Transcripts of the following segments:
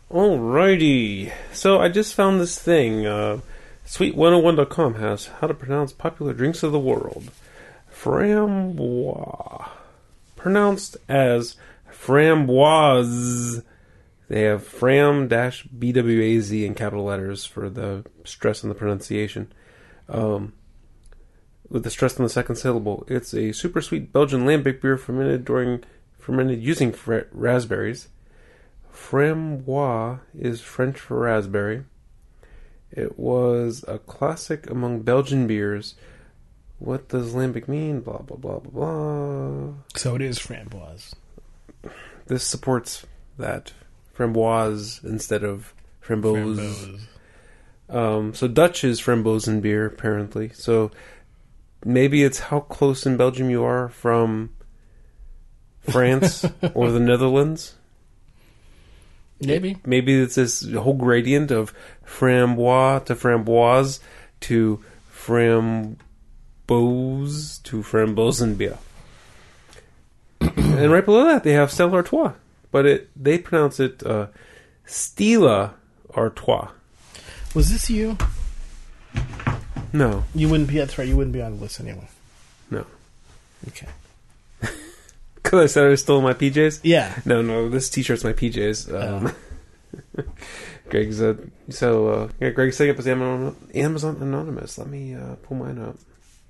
Alrighty. So I just found this thing. Sweet101.com has how to pronounce popular drinks of the world. Framboise. Pronounced as framboise. They have fram-BWAZ in capital letters for the stress on the pronunciation. With the stress on the second syllable. It's a super sweet Belgian lambic beer fermented using raspberries. Framboise is French for raspberry. It was a classic among Belgian beers. What does lambic mean? Blah, blah, blah, blah, blah. So it is framboise. This supports that. Framboise instead of framboise. So Dutch is frambozen beer, apparently. So maybe it's how close in Belgium you are from France or the Netherlands. Maybe it's this whole gradient of framboise to framboise to framboise to frambozen beer. And right below that, they have Stella Artois. But they pronounce it Stella Artois. Was this you? No. You wouldn't be, that's right, you wouldn't be on the list anyway. No. Okay. Because I said I was still in my PJs? Yeah. No, this t-shirt's my PJs. Greg's Greg's setting up his Amazon Anonymous. Let me pull mine up.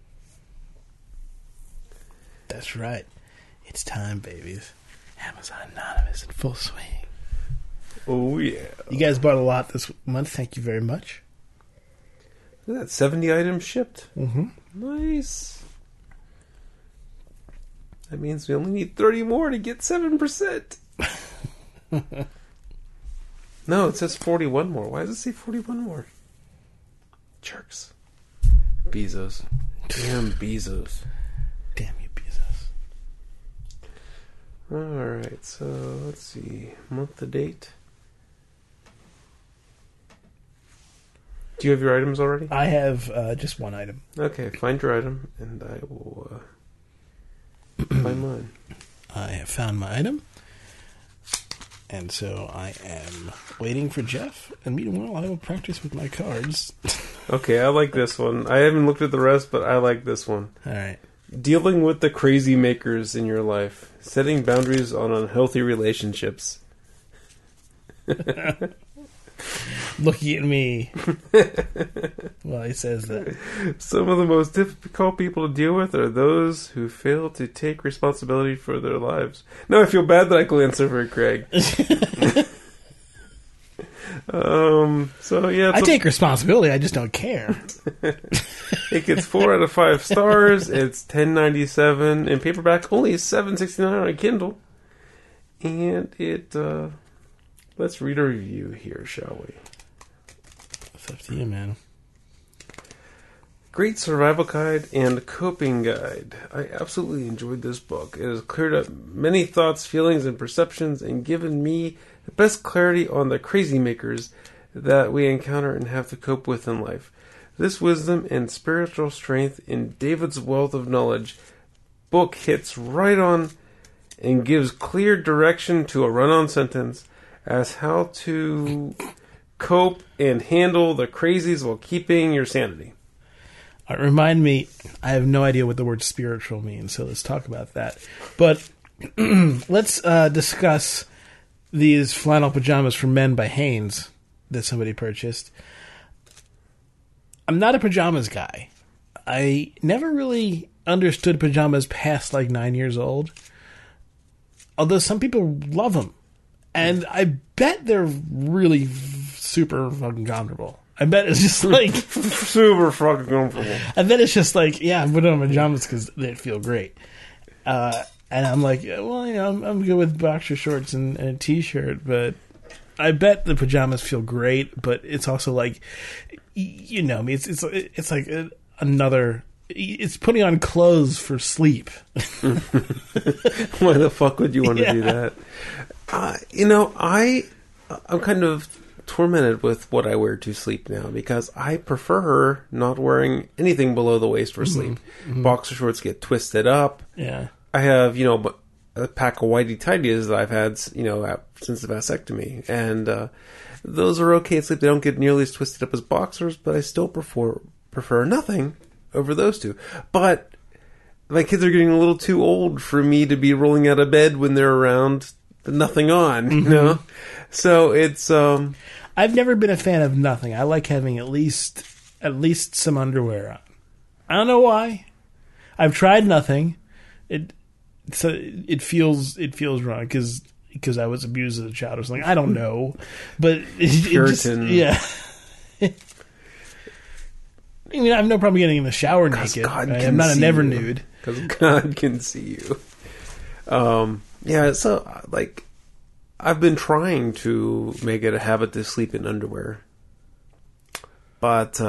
That's right. It's time, babies. Amazon Anonymous in full swing. Oh, yeah. You guys bought a lot this month. Thank you very much. Look at that, 70 items shipped. Mm-hmm. Nice. That means we only need 30 more to get 7%. No, it says 41 more. Why does it say 41 more? Jerks. Bezos. Damn Bezos. Damn you, Bezos. Alright, so let's see. Month to date. Do you have your items already? I have just one item. Okay, find your item, and I will find mine. I have found my item, and so I am waiting for Jeff, and meanwhile I will practice with my cards. Okay, I like this one. I haven't looked at the rest, but I like this one. Alright. Dealing with the crazy makers in your life. Setting boundaries on unhealthy relationships. Looking at me while he says that. Some of the most difficult people to deal with are those who fail to take responsibility for their lives. Now I feel bad that I glanced over at Craig. So yeah, I take responsibility. I just don't care. It gets 4 out of 5 stars. It's $10.97 in paperback, only $7.69 on Kindle. And it. Let's read a review here, shall we? It's up to you, man. Great survival guide and coping guide. I absolutely enjoyed this book. It has cleared up many thoughts, feelings, and perceptions, and given me the best clarity on the crazy makers that we encounter and have to cope with in life. This wisdom and spiritual strength in David's wealth of knowledge book hits right on and gives clear direction to a run-on sentence as how to cope and handle the crazies while keeping your sanity. Remind me, I have no idea what the word spiritual means, so let's talk about that. But let's discuss these flannel pajamas for men by Hanes that somebody purchased. I'm not a pajamas guy. I never really understood pajamas past like 9 years old. Although some people love them. And I bet they're really super fucking comfortable. I bet it's just like... super fucking comfortable. I bet it's just like, yeah, I put on pajamas because they feel great. And I'm like, well, you know, I'm good with boxer shorts and a t-shirt, but I bet the pajamas feel great, but it's also like, you know, it's like another... It's putting on clothes for sleep. Why the fuck would you want to do that? I'm kind of tormented with what I wear to sleep now because I prefer not wearing anything below the waist for sleep. Mm-hmm. Boxer shorts get twisted up. Yeah. I have, a pack of whitey tidies that I've had, since the vasectomy, and those are okay to sleep. They don't get nearly as twisted up as boxers, but I still prefer nothing over those two. But my kids are getting a little too old for me to be rolling out of bed when they're around, nothing on, So it's I've never been a fan of nothing. I like having at least some underwear on. I don't know why. I've tried nothing. It feels wrong because I was abused as a child or something. I don't know, but Puritan. Yeah. I mean, I have no problem getting in the shower naked. I'm not a never nude. Because God can see you. So, I've been trying to make it a habit to sleep in underwear. But,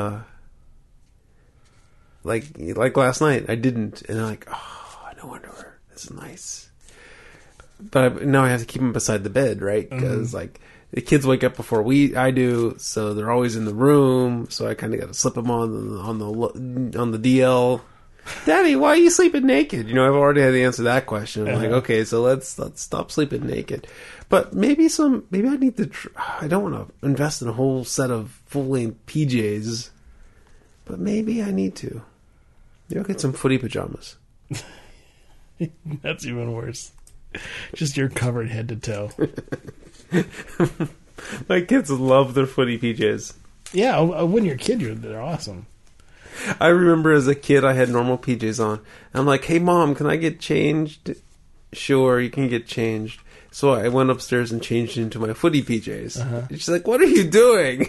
like last night, I didn't. And I'm like, oh, no underwear. This is nice. But now I have to keep them beside the bed, right? Because, the kids wake up before I do, so they're always in the room. So I kind of got to slip them on the DL. Daddy, why are you sleeping naked? I've already had the answer to that question. I'm like, okay, so let's stop sleeping naked. But maybe I need to. I don't want to invest in a whole set of full-length PJs, but maybe I need to. Maybe I'll get some footy pajamas. That's even worse. Just you're covered head to toe. My kids love their footy PJs. Yeah, when you're a kid, they're awesome. I remember as a kid, I had normal PJs on. I'm like, hey, Mom, can I get changed? Sure, you can get changed. So I went upstairs and changed into my footy PJs. Uh-huh. And she's like, what are you doing?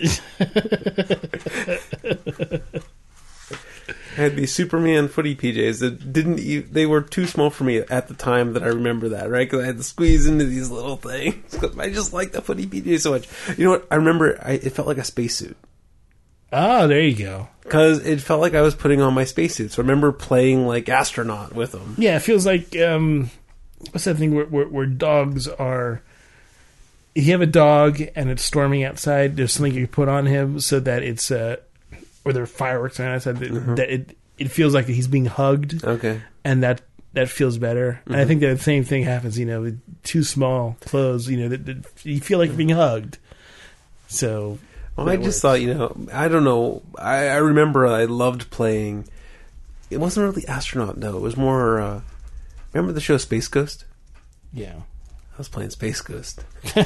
I had these Superman footy PJs that they were too small for me at the time that I remember that, right? Because I had to squeeze into these little things. I just like the footy PJs so much. You know what? I remember it felt like a spacesuit. Oh, there you go. Because it felt like I was putting on my spacesuits. I remember playing like astronaut with them. Yeah, it feels like what's that thing where dogs are? If you have a dog and it's storming outside, there's something you put on him so that it's or there are fireworks on outside that it feels like he's being hugged. Okay, and that feels better. And I think that the same thing happens, with too small clothes. That you feel like you're being hugged. So. Well, I just thought, I don't know. I remember I loved playing. It wasn't really astronaut, no. It was more. Remember the show Space Ghost? Yeah, I was playing Space Ghost.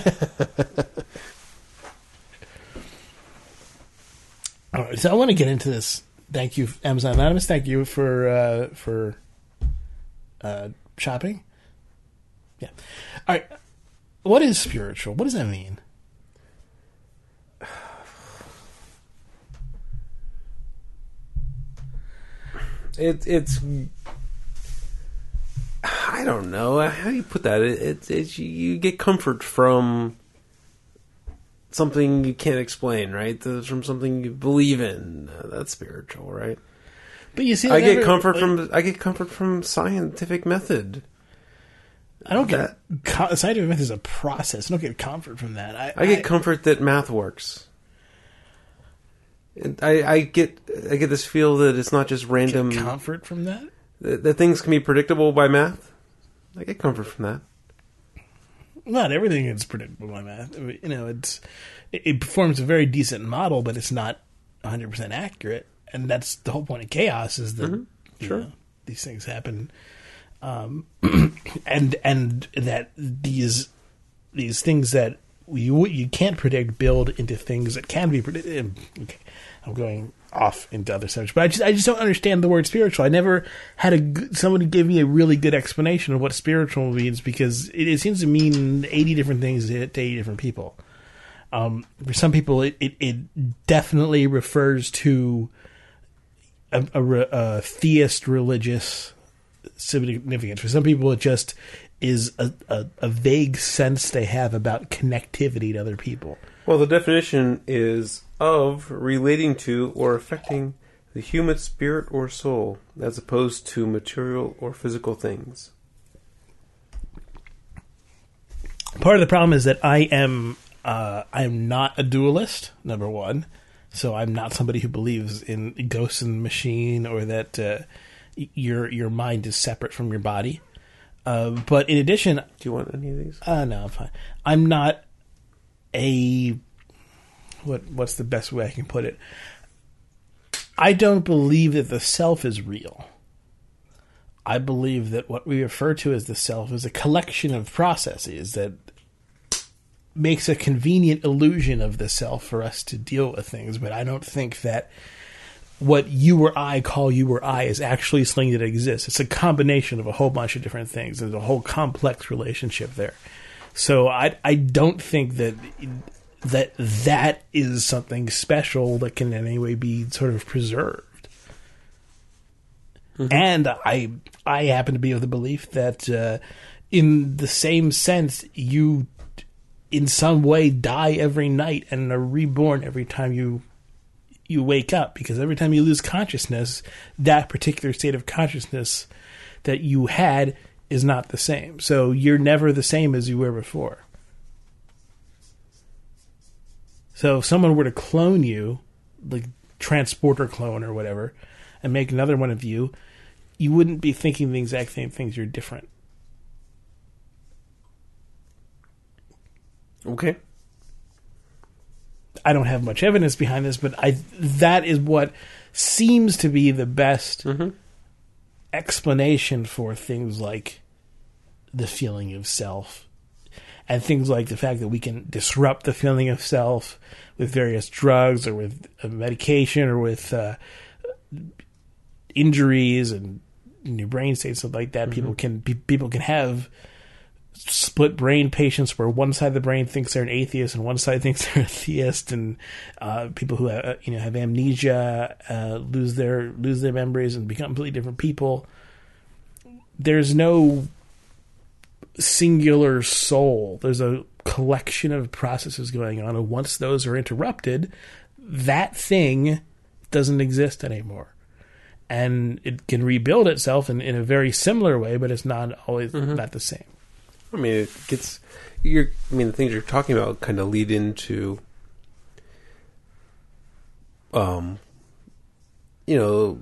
All right, so I want to get into this. Thank you, Amazon Anonymous. Thank you for shopping. Yeah. All right. What is spiritual? What does that mean? It's I don't know how do you put that. It's you get comfort from something you can't explain, right? From something you believe in. That's spiritual, right? But you see, I get comfort from scientific method. I don't get scientific method is a process. I don't get comfort from that. I get comfort that math works. I get this feel that it's not just random. Get comfort from that? That things can be predictable by math. I get comfort from that. Not everything is predictable by math. It performs a very decent model, but it's not 100% accurate. And that's the whole point of chaos is that these things happen, and that these things that you can't predict build into things that can be predicted. Okay, I'm going off into other subjects, but I just don't understand the word spiritual. I never had somebody give me a really good explanation of what spiritual means, because it seems to mean 80 different things to 80 different people. For some people, it definitely refers to a theist religious significance. For some people, it just is a vague sense they have about connectivity to other people. Well, the definition is of relating to or affecting the human spirit or soul, as opposed to material or physical things. Part of the problem is that I am not a dualist, number one. So I'm not somebody who believes in ghosts in the machine, or that your mind is separate from your body. But in addition, Do you want any of these? no, I'm fine. I'm not a what's the best way I can put it? I don't believe that the self is real. I believe that what we refer to as the self is a collection of processes that makes a convenient illusion of the self for us to deal with things. But I don't think that what you or I call you or I is actually something that exists. It's a combination of a whole bunch of different things. There's a whole complex relationship there. So I don't think that is something special that can in any way be sort of preserved. Mm-hmm. And I happen to be of the belief that in the same sense, you in some way die every night and are reborn every time you wake up, because every time you lose consciousness, that particular state of consciousness that you had is not the same. So you're never the same as you were before. So if someone were to clone you, like transporter clone or whatever, and make another one of you, you wouldn't be thinking the exact same things. You're different. Okay. I don't have much evidence behind this, but that is what seems to be the best explanation for things like the feeling of self, and things like the fact that we can disrupt the feeling of self with various drugs or with medication or with injuries and new brain states, stuff like that. Mm-hmm. People can have split brain patients where one side of the brain thinks they're an atheist and one side thinks they're a theist, and people who have amnesia lose their memories and become completely different people. There's no singular soul. There's a collection of processes going on, and once those are interrupted, that thing doesn't exist anymore. And it can rebuild itself in a very similar way, but it's not always not the same. I mean, the things you're talking about kind of lead into, how do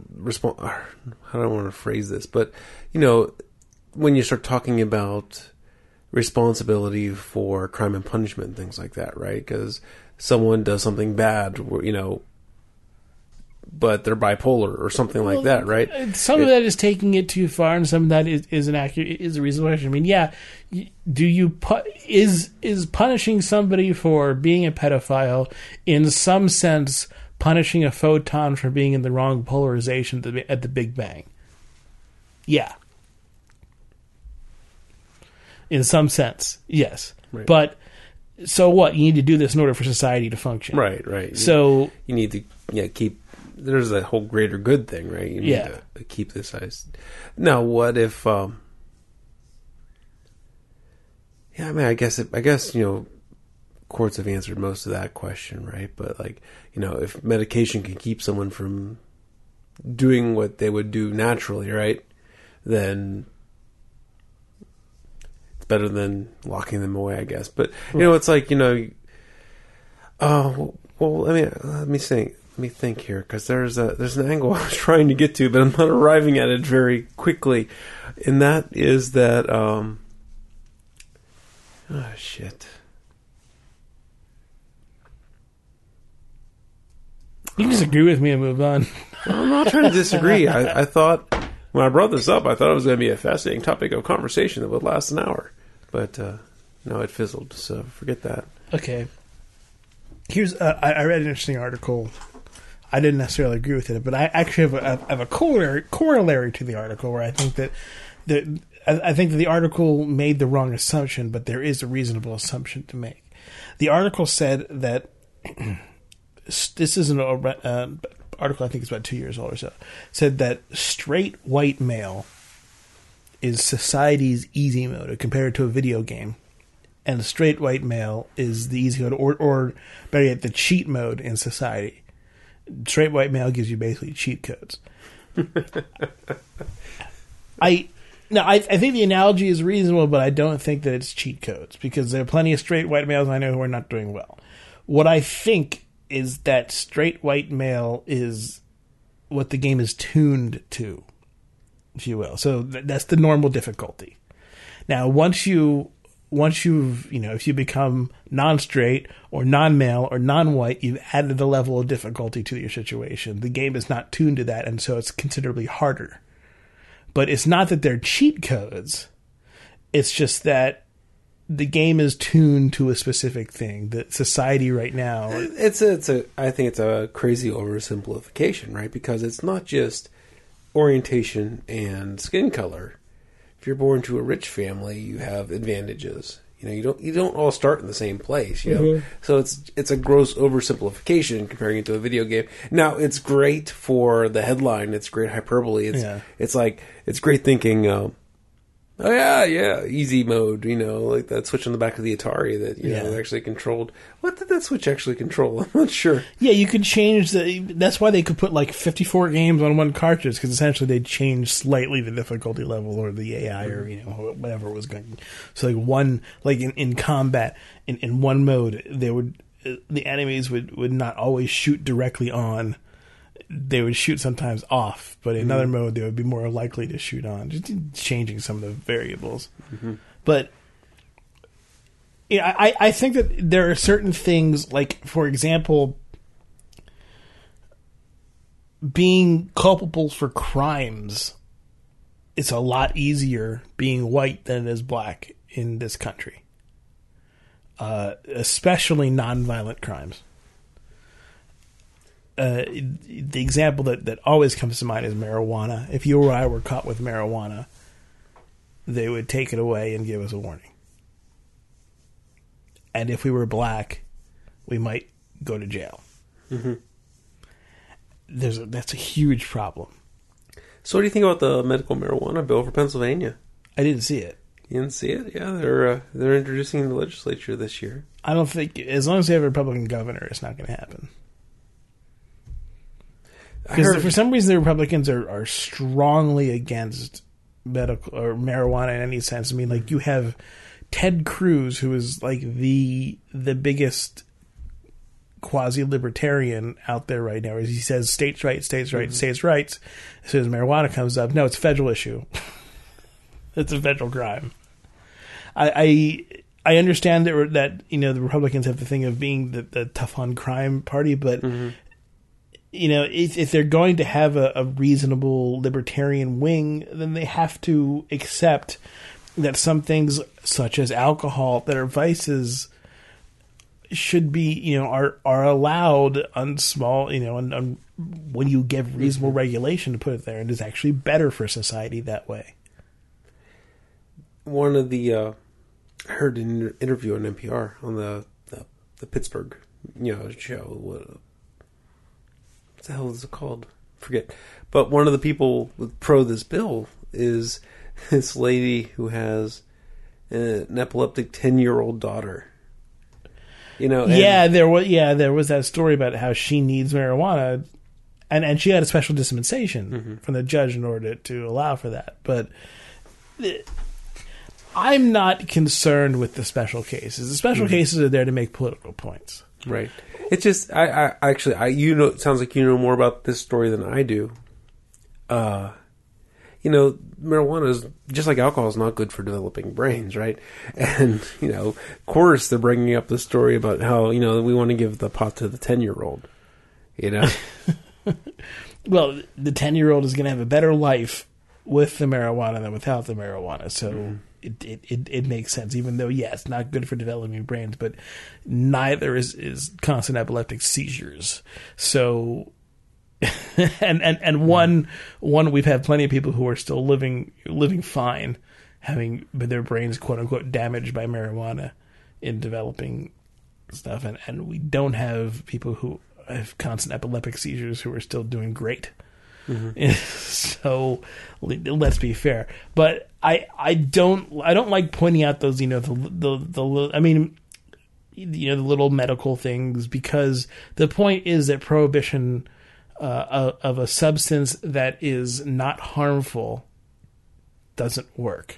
I want to phrase this? But, when you start talking about responsibility for crime and punishment and things like that, right? Because someone does something bad, but they're bipolar or something like that, right? Some of that is taking it too far, and some of that is a reasonable question. I mean, yeah, is punishing somebody for being a pedophile in some sense punishing a photon for being in the wrong polarization at the Big Bang? Yeah. In some sense, yes. Right. But so what? You need to do this in order for society to function. Right. So you need to keep. There's a whole greater good thing, right? You need to keep this size. Now, what if? I guess courts have answered most of that question, right? But if medication can keep someone from doing what they would do naturally, right? Then it's better than locking them away, I guess. But it's like let me think. Let me think here, because there's an angle I was trying to get to, but I'm not arriving at it very quickly, and that is that shit. You can disagree with me and move on. I'm not trying to disagree. I thought when I brought this up, I thought it was going to be a fascinating topic of conversation that would last an hour, but no, it fizzled. So forget that. Okay. Here's I read an interesting article. I didn't necessarily agree with it, but I actually have a corollary to the article where I think that the article made the wrong assumption, but there is a reasonable assumption to make. The article said that this is an article I think is about 2 years old or so. Said that straight white male is society's easy mode compared to a video game, and the straight white male is the easy mode, or better yet, the cheat mode in society. Straight white male gives you basically cheat codes. I think the analogy is reasonable, but I don't think that it's cheat codes, because there are plenty of straight white males I know who are not doing well. What I think is that straight white male is what the game is tuned to, if you will. So that's the normal difficulty. Now, once you've, if you become non-straight or non-male or non-white, you've added a level of difficulty to your situation. The game is not tuned to that, and so it's considerably harder. But it's not that they're cheat codes. It's just that the game is tuned to a specific thing. That society right now, I think it's a crazy oversimplification, right? Because it's not just orientation and skin color. If you're born to a rich family, you have advantages. You don't all start in the same place. So it's a gross oversimplification comparing it to a video game. Now it's great for the headline. It's great hyperbole. It's great thinking. Oh yeah, easy mode. Like that switch on the back of the Atari that actually controlled. What did that switch actually control? I'm not sure. Yeah, you could change that's why they could put like 54 games on one cartridge, because essentially they changed slightly the difficulty level or the AI or whatever was going. So in combat in one mode the enemies would not always shoot directly on. They would shoot sometimes off, but in another mode they would be more likely to shoot on, just changing some of the variables. But I think that there are certain things, like, for example, being culpable for crimes. It's a lot easier being white than it is black in this country, especially nonviolent crimes. The example that always comes to mind is marijuana. If you or I were caught with marijuana, they would take it away and give us a warning. And if we were black, we might go to jail. That's a huge problem. So what do you think about the medical marijuana bill for Pennsylvania? I didn't see it. You didn't see it? Yeah, they're introducing it in the legislature this year. I don't think, as long as they have a Republican governor, it's not going to happen. Because for some reason the Republicans are strongly against medical or marijuana in any sense. I mean, like, you have Ted Cruz, who is like the biggest quasi-libertarian out there right now. He says states' rights, states' rights, states' rights. As soon as marijuana comes up, no, it's a federal issue. It's a federal crime. I understand that the Republicans have the thing of being the tough on crime party, but if they're going to have a reasonable libertarian wing, then they have to accept that some things, such as alcohol, that are vices, should be, are allowed on small, on when you give reasonable regulation to put it there, and is actually better for society that way. One of the, I heard an interview on NPR on the Pittsburgh, show. What the hell is it called? Forget. But one of the people pro this bill is this lady who has an epileptic 10-year-old daughter. There was that story about how she needs marijuana, and she had a special dispensation from the judge in order to allow for that. But I'm not concerned with the special cases. The special cases are there to make political points. Right. It's just, I actually, it sounds like you know more about this story than I do. Marijuana is, just like alcohol, is not good for developing brains, right? And, of course they're bringing up the story about how, we want to give the pot to the 10-year-old, Well, the 10-year-old is going to have a better life with the marijuana than without the marijuana, so it makes sense, even though, it's not good for developing brains, but neither is constant epileptic seizures. So, and one we've had plenty of people who are still living fine, having their brains quote unquote damaged by marijuana in developing stuff, and we don't have people who have constant epileptic seizures who are still doing great. So let's be fair, but I don't like pointing out those the little medical things, because the point is that prohibition of a substance that is not harmful doesn't work.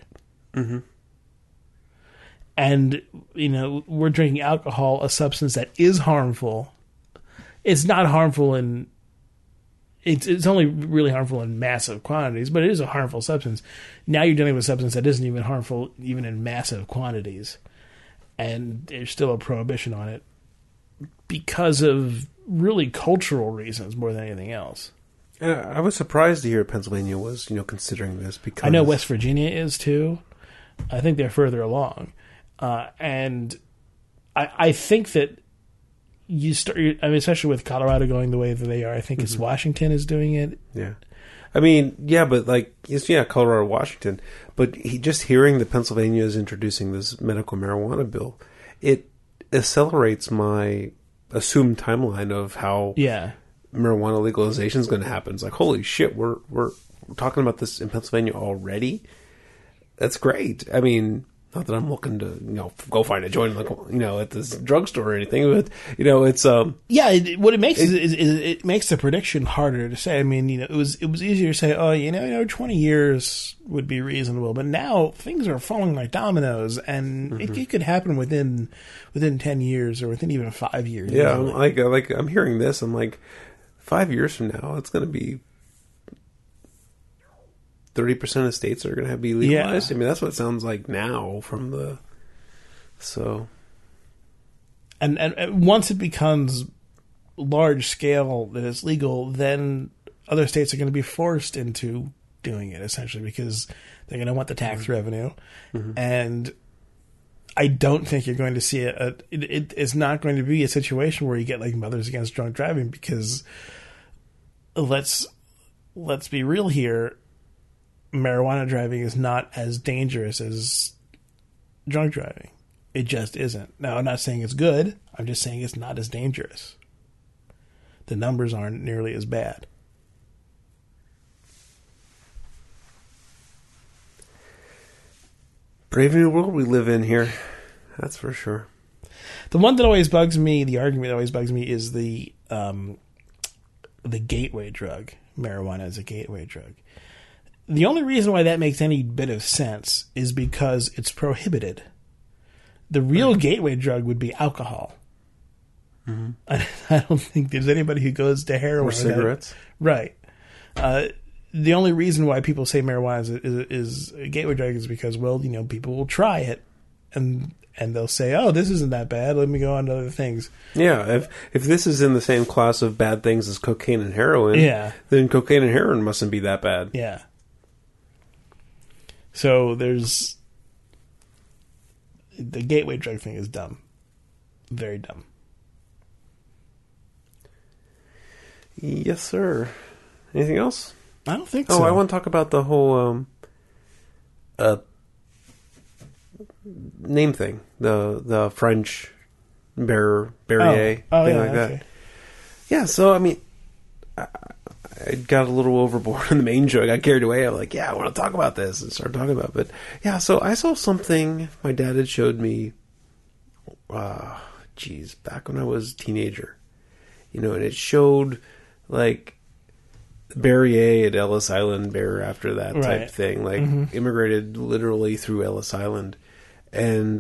And we're drinking alcohol, a substance that is harmful. It's not harmful in it's only really harmful in massive quantities, but it is a harmful substance. Now you're dealing with a substance that isn't even harmful even in massive quantities, and there's still a prohibition on it because of really cultural reasons more than anything else. I was surprised to hear Pennsylvania was, considering this, because I know West Virginia is too. I think they're further along, and I think that you start. I mean, especially with Colorado going the way that they are, I think it's Washington is doing it. Yeah, I mean, yeah, but Colorado, Washington, but just hearing that Pennsylvania is introducing this medical marijuana bill, it accelerates my assumed timeline of how marijuana legalization is going to happen. It's like, holy shit, we're talking about this in Pennsylvania already. That's great. I mean, not that I'm looking to go find a joint at this drugstore or anything, but it's what it makes is it makes the prediction harder to say. I mean, it was easier to say, 20 years would be reasonable, but now things are falling like dominoes, and it could happen within 10 years or within even 5 years. Yeah, like I'm hearing this, I'm like, 5 years from now, it's going to be 30% of states are going to have to be legalized. Yeah. I mean, that's what it sounds like now from the... So... And once it becomes large scale that it's legal, then other states are going to be forced into doing it, essentially, because they're going to want the tax revenue. And I don't think you're going to see it's not going to be a situation where you get like Mothers Against Drunk Driving, because let's be real here. Marijuana driving is not as dangerous as drunk driving. It just isn't. Now, I'm not saying it's good. I'm just saying it's not as dangerous. The numbers aren't nearly as bad. Brave new world we live in here. That's for sure. The one that always bugs me, the argument that always bugs me, is the gateway drug. Marijuana is a gateway drug. The only reason why that makes any bit of sense is because it's prohibited. The real gateway drug would be alcohol. I don't think there's anybody who goes to heroin. Or cigarettes. Right. The only reason why people say marijuana is a gateway drug is because, people will try it and they'll say, oh, this isn't that bad. Let me go on to other things. Yeah. If this is in the same class of bad things as cocaine and heroin, then cocaine and heroin mustn't be that bad. Yeah. So there's... The gateway drug thing is dumb. Very dumb. Yes, sir. Anything else? I don't think so. Oh, I want to talk about the whole name thing. The French Barrier thing like that. Okay. Yeah, so, I mean... I got a little overboard in the main joke. I got carried away. I'm like, I want to talk about this, and started talking about it. But yeah, so I saw something my dad had showed me, back when I was a teenager, and it showed like Barrier at Ellis Island, Bear after that type thing, like immigrated literally through Ellis Island, and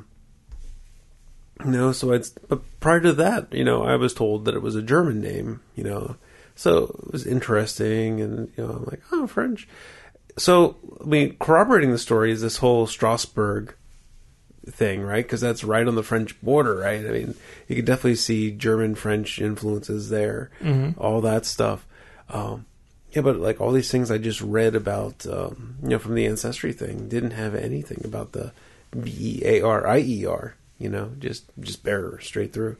but prior to that, I was told that it was a German name, So it was interesting, and I'm like, oh, French. So, I mean, corroborating the story is this whole Strasbourg thing, right? Because that's right on the French border, right? I mean, you could definitely see German-French influences there, all that stuff. But like all these things I just read about, from the Ancestry thing, didn't have anything about the Bearier, just bearer straight through.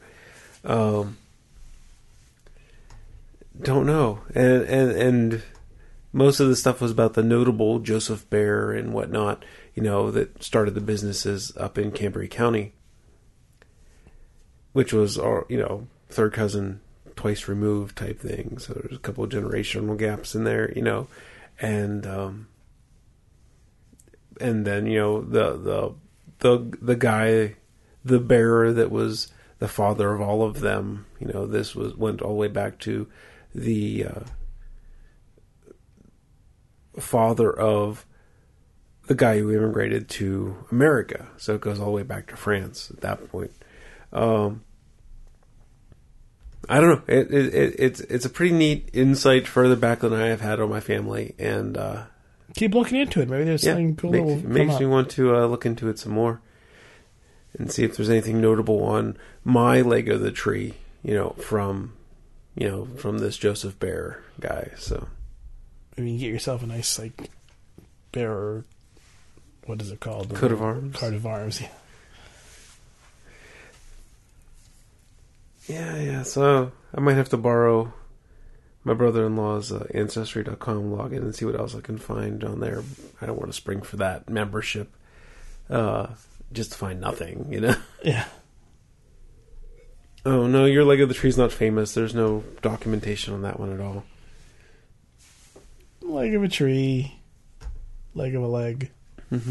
Don't know, and most of the stuff was about the notable Joseph Bear and whatnot, that started the businesses up in Cambria County, which was, third cousin, twice removed type thing. So there's a couple of generational gaps in there, and then the guy, the bearer that was the father of all of them, this went all the way back to the father of the guy who immigrated to America. So it goes all the way back to France at that point. I I don't know. It's a pretty neat insight further back than I have had on my family, and keep looking into it. Maybe there's something cool. Makes me want to look into it some more and see if there's anything notable on my leg of the tree. From this Joseph Bear guy. So maybe you can get yourself a nice bearer. What is it called? Coat of arms. Coat of arms. Yeah. Yeah. So I might have to borrow my brother-in-law's Ancestry.com login and see what else I can find on there. I don't want to spring for that membership just to find nothing, Yeah. Oh, no, your leg of the tree's not famous. There's no documentation on that one at all. Leg of a tree. Leg of a leg. Mm-hmm.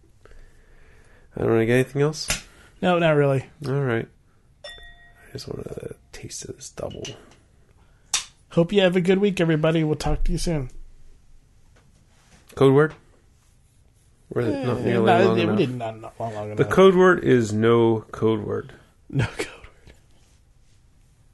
I don't want to get anything else? No, not really. All right. I just want to taste of this double. Hope you have a good week, everybody. We'll talk to you soon. Code word? We're not nearly long enough. We did not long enough. The code word is no code word. No code